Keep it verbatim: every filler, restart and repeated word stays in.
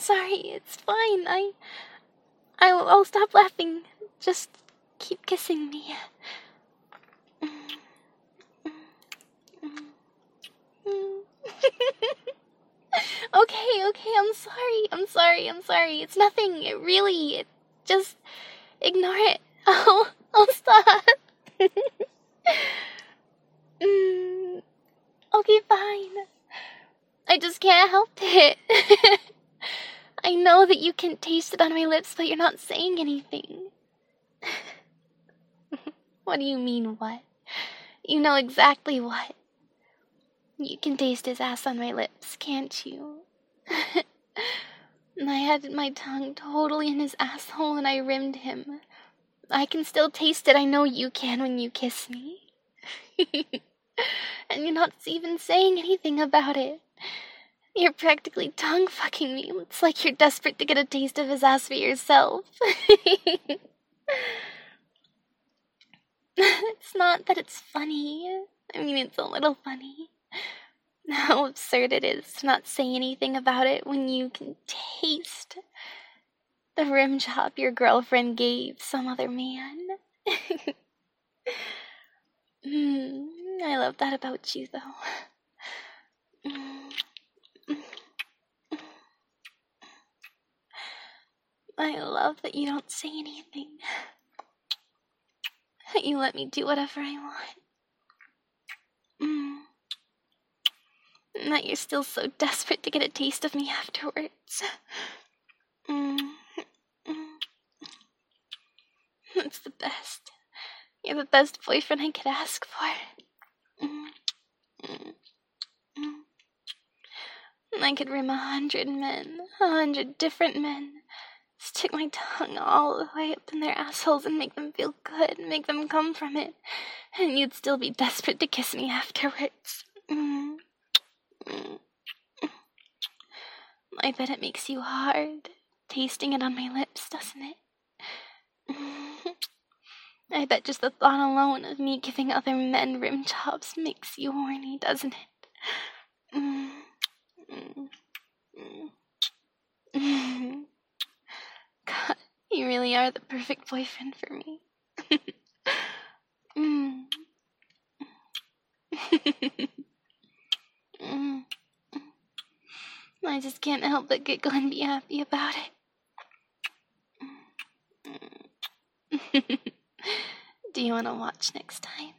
sorry. It's fine. I... I'll, I'll stop laughing. Just keep kissing me. Okay, okay, I'm sorry. I'm sorry. I'm sorry. It's nothing. It really... It just... Ignore it. I'll... I'll stop. mm, okay, fine. I just can't help it. I know that you can taste it on my lips, but you're not saying anything. What do you mean, what? You know exactly what. You can taste his ass on my lips, can't you? I had my tongue totally in his asshole and I rimmed him. I can still taste it. I know you can when you kiss me. And you're not even saying anything about it. You're practically tongue-fucking me. It's like you're desperate to get a taste of his ass for yourself. It's not that it's funny. I mean, it's a little funny. How absurd it is to not say anything about it when you can taste the rim job your girlfriend gave some other man. mm, I love that about you, though. I love that you don't say anything. That you let me do whatever I want. Mm. And that you're still so desperate to get a taste of me afterwards. Mm. Mm. That's the best. You're the best boyfriend I could ask for. Mm. Mm. Mm. I could rim a hundred men, a hundred different men. Stick my tongue all the way up in their assholes and make them feel good, make them come from it. And you'd still be desperate to kiss me afterwards. Mm. Mm. I bet it makes you hard, tasting it on my lips, doesn't it? Mm. I bet just the thought alone of me giving other men rim jobs makes you horny, doesn't it? Mm. Mm. Mm. Mm. God, you really are the perfect boyfriend for me. mm. mm. I just can't help but giggle and be happy about it. Do you want to watch next time?